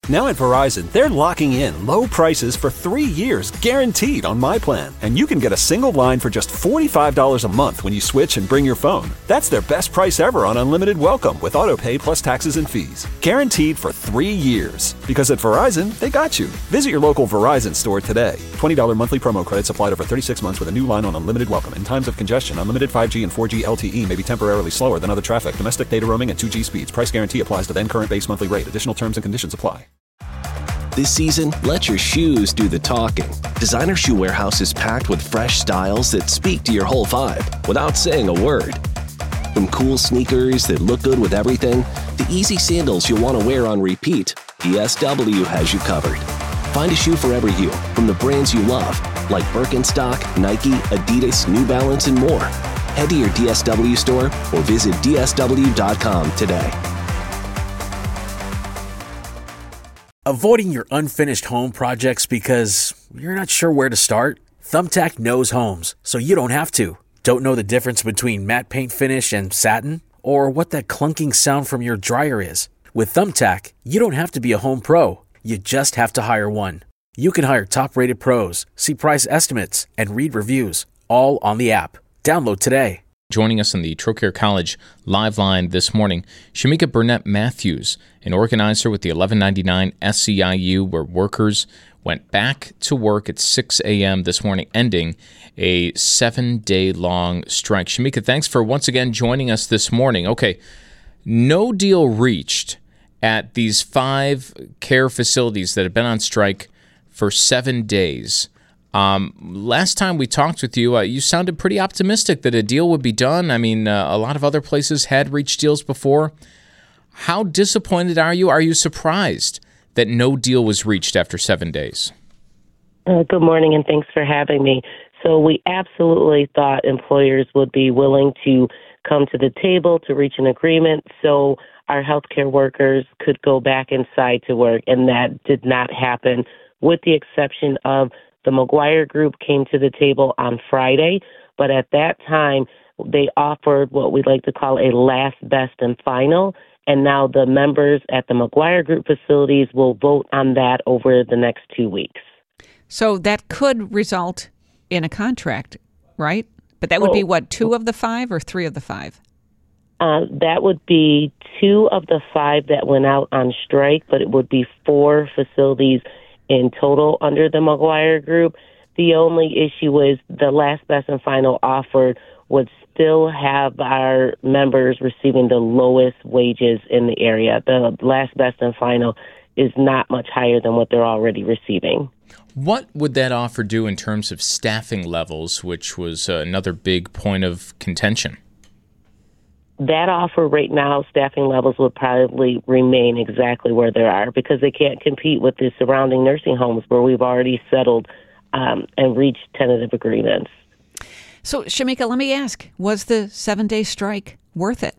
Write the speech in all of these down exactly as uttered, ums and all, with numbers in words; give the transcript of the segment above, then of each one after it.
Now at Verizon, they're locking in low prices for three years, guaranteed on My Plan. And you can get a single line for just forty-five dollars a month when you switch and bring your phone. That's their best price ever on unlimited welcome with auto pay plus taxes and fees. Guaranteed for three years. Because at Verizon, they got you. Visit your local Verizon store today. twenty dollars monthly promo credits applied over thirty-six months with a new line on unlimited welcome. In times of congestion, unlimited five G and four G L T E may be temporarily slower than other traffic. Domestic data roaming at two G speeds. Price guarantee applies to then current base monthly rate. Additional terms and conditions apply. This season, let your shoes do the talking. Designer Shoe Warehouse is packed with fresh styles that speak to your whole vibe without saying a word. From cool sneakers that look good with everything to easy sandals you'll want to wear on repeat, D S W has you covered. Find a shoe for every you from the brands you love, like Birkenstock, Nike, Adidas, New Balance, and more. Head to your D S W store or visit D S W dot com today. Avoiding your unfinished home projects because you're not sure where to start? Thumbtack knows homes, so you don't have to. Don't know the difference between matte paint finish and satin? Or what that clunking sound from your dryer is? With Thumbtack, you don't have to be a home pro. You just have to hire one. You can hire top-rated pros, see price estimates, and read reviews, all on the app. Download today. Joining us on the Trocaire College live line this morning, Shamika Burnett Matthews, an organizer with the eleven ninety-nine S C I U, where workers went back to work at six a.m. this morning, ending a seven-day-long strike. Shamika, thanks for once again joining us this morning. Okay, no deal reached at these five care facilities that have been on strike for seven days. Um, last time we talked with you, uh, you sounded pretty optimistic that a deal would be done. I mean, uh, a lot of other places had reached deals before. How disappointed are you? Are you surprised that no deal was reached after seven days? Uh, good morning, and thanks for having me. So we absolutely thought employers would be willing to come to the table to reach an agreement so our healthcare workers could go back inside to work, and that did not happen, with the exception of the McGuire Group came to the table on Friday, but at that time, they offered what we like to call a last, best, and final, and now the members at the McGuire Group facilities will vote on that over the next two weeks. So that could result in a contract, right? But that would be, what, two of the five or three of the five? Uh, that would be two of the five that went out on strike, but it would be four facilities in total under the McGuire Group. The only issue is the last, best, and final offer would still have our members receiving the lowest wages in the area. The last, best, and final is not much higher than what they're already receiving. What would that offer do in terms of staffing levels, which was uh, another big point of contention? That offer right now, staffing levels would probably remain exactly where they are because they can't compete with the surrounding nursing homes where we've already settled um, and reached tentative agreements. So, Shamika, let me ask, was the seven-day strike worth it?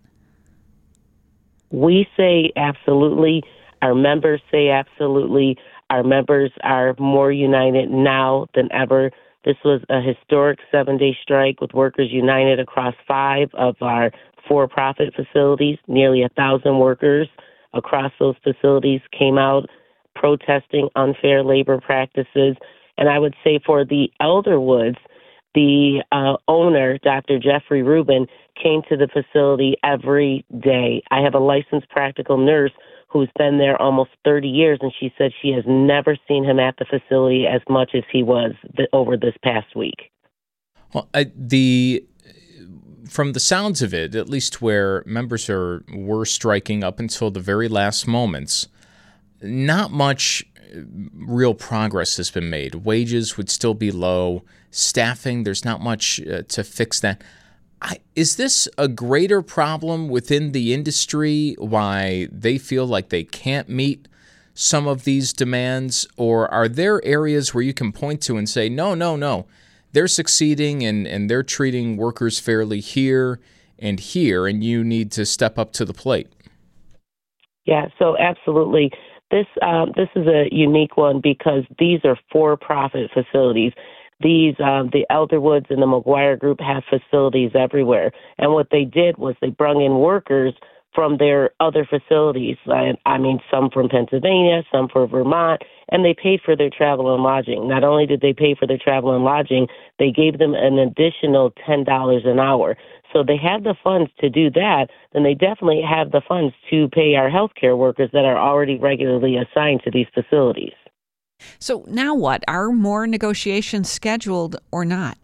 We say absolutely. Our members say absolutely. Our members are more united now than ever. This was a historic seven-day strike with workers united across five of our for-profit facilities. Nearly a thousand workers across those facilities came out protesting unfair labor practices. And I would say for the Elderwoods, the uh, owner, Doctor Jeffrey Rubin, came to the facility every day. I have a licensed practical nurse who's been there almost thirty years, and she said she has never seen him at the facility as much as he was th- over this past week. Well, I, the from the sounds of it, at least where members are were striking up until the very last moments, not much real progress has been made. Wages would still be low. Staffing, there's not much uh, to fix that. I, is this a greater problem within the industry, why they feel like they can't meet some of these demands? Or are there areas where you can point to and say, no, no, no, they're succeeding and, and they're treating workers fairly here and here, and you need to step up to the plate? Yeah, so absolutely. This um, this is a unique one because these are for-profit facilities. These, um, the Elderwoods and the McGuire Group have facilities everywhere. And what they did was they brought in workers from their other facilities. I, I mean, some from Pennsylvania, some from Vermont, and they paid for their travel and lodging. Not only did they pay for their travel and lodging, they gave them an additional ten dollars an hour. So they have the funds to do that, then they definitely have the funds to pay our healthcare workers that are already regularly assigned to these facilities. So now what? Are more negotiations scheduled or not?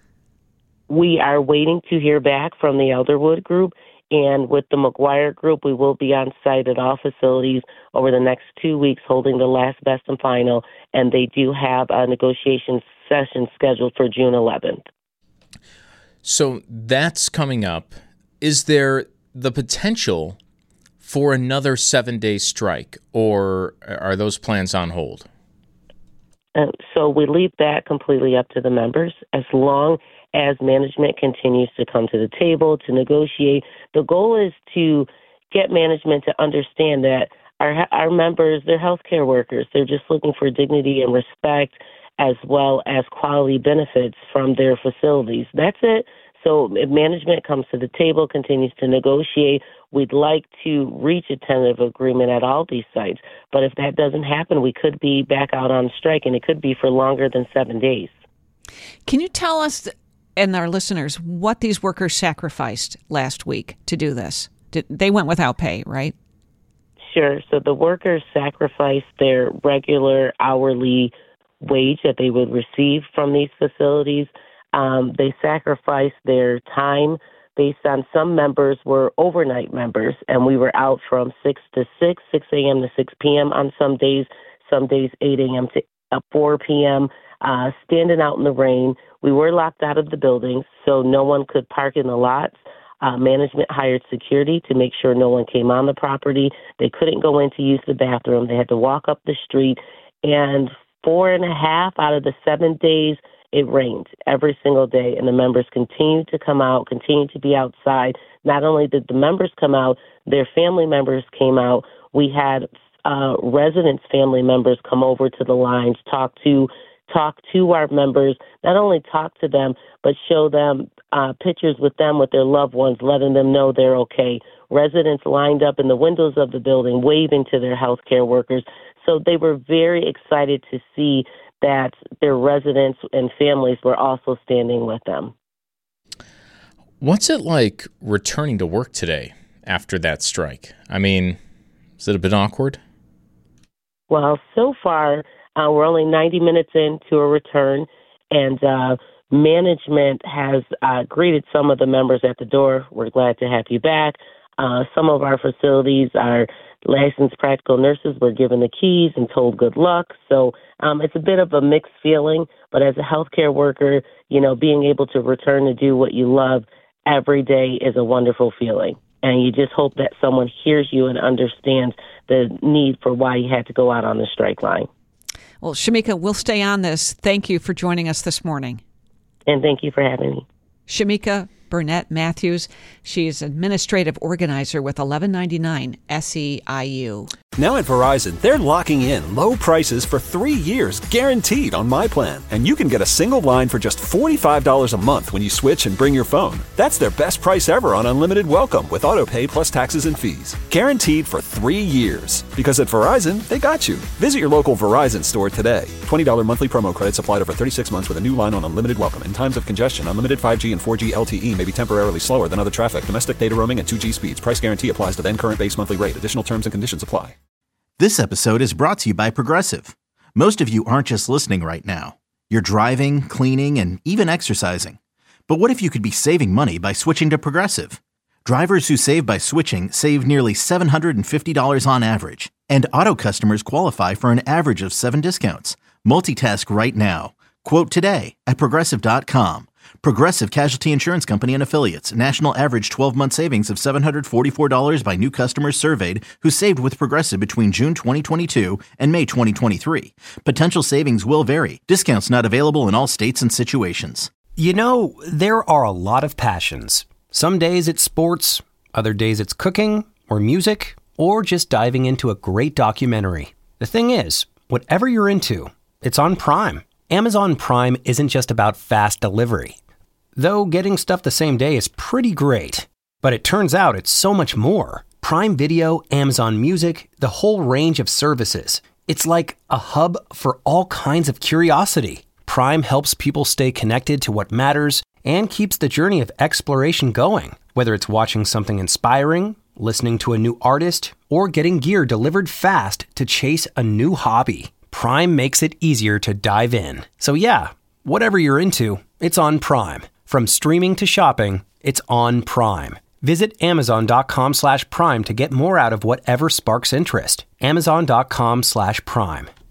We are waiting to hear back from the Elderwood Group, and with the McGuire Group, we will be on site at all facilities over the next two weeks holding the last, best, and final, and they do have a negotiation session scheduled for June eleventh. So that's coming up. Is there the potential for another seven-day strike, or are those plans on hold? Uh, so we leave that completely up to the members. As long as management continues to come to the table to negotiate, the goal is to get management to understand that our our members, they're healthcare workers. They're just looking for dignity and respect, as well as quality benefits from their facilities. That's it. So if management comes to the table, continues to negotiate, we'd like to reach a tentative agreement at all these sites. But if that doesn't happen, we could be back out on strike, and it could be for longer than seven days. Can you tell us and our listeners what these workers sacrificed last week to do this? Did, they went without pay, right? Sure. So the workers sacrificed their regular hourly wage that they would receive from these facilities. Um, they sacrificed their time based on some members were overnight members, and we were out from six to six, six a.m. to six p.m. on some days, some days eight a.m. to four p.m., uh, standing out in the rain. We were locked out of the buildings, so no one could park in the lots. Uh, management hired security to make sure no one came on the property. They couldn't go in to use the bathroom. They had to walk up the street, and four and a half out of the seven days, it rained every single day, and the members continued to come out, continued to be outside. Not only did the members come out, their family members came out. We had uh, residents' family members come over to the lines, talk to talk to our members, not only talk to them, but show them uh, pictures with them, with their loved ones, letting them know they're okay. Residents lined up in the windows of the building, waving to their healthcare workers. So they were very excited to see that their residents and families were also standing with them. What's it like returning to work today after that strike? I mean, is it a bit awkward? Well, so far, uh, we're only ninety minutes into a return, and uh, management has uh, greeted some of the members at the door. We're glad to have you back. Uh, some of our facilities are licensed practical nurses were given the keys and told good luck. So um, it's a bit of a mixed feeling. But as a healthcare worker, you know, being able to return to do what you love every day is a wonderful feeling. And you just hope that someone hears you and understands the need for why you had to go out on the strike line. Well, Shamika, we'll stay on this. Thank you for joining us this morning. And thank you for having me. Shamika Burnett Matthews. She is administrative organizer with eleven ninety-nine S E I U. Now at Verizon, they're locking in low prices for three years guaranteed on My Plan. And you can get a single line for just forty-five dollars a month when you switch and bring your phone. That's their best price ever on unlimited welcome with autopay plus taxes and fees. Guaranteed for three years. Because at Verizon, they got you. Visit your local Verizon store today. twenty dollars monthly promo credits applied over thirty-six months with a new line on unlimited welcome. In times of congestion, unlimited five G and four G L T E may be temporarily slower than other traffic. Domestic data roaming at two G speeds. Price guarantee applies to then current base monthly rate. Additional terms and conditions apply. This episode is brought to you by Progressive. Most of you aren't just listening right now. You're driving, cleaning, and even exercising. But what if you could be saving money by switching to Progressive? Drivers who save by switching save nearly seven hundred fifty dollars on average. And auto customers qualify for an average of seven discounts. Multitask right now. Quote today at Progressive dot com. Progressive Casualty Insurance Company and Affiliates. National average twelve-month savings of seven hundred forty-four dollars by new customers surveyed who saved with Progressive between June twenty twenty-two and May twenty twenty-three. Potential savings will vary. Discounts not available in all states and situations. You know, there are a lot of passions. Some days it's sports, other days it's cooking or music, or just diving into a great documentary. The thing is, whatever you're into, it's on Prime. Amazon Prime isn't just about fast delivery. Though getting stuff the same day is pretty great. But it turns out it's so much more. Prime Video, Amazon Music, the whole range of services. It's like a hub for all kinds of curiosity. Prime helps people stay connected to what matters and keeps the journey of exploration going. Whether it's watching something inspiring, listening to a new artist, or getting gear delivered fast to chase a new hobby, Prime makes it easier to dive in. So yeah, whatever you're into, it's on Prime. From streaming to shopping, it's on Prime. Visit amazon.com slash prime to get more out of whatever sparks interest. Amazon.com slash prime.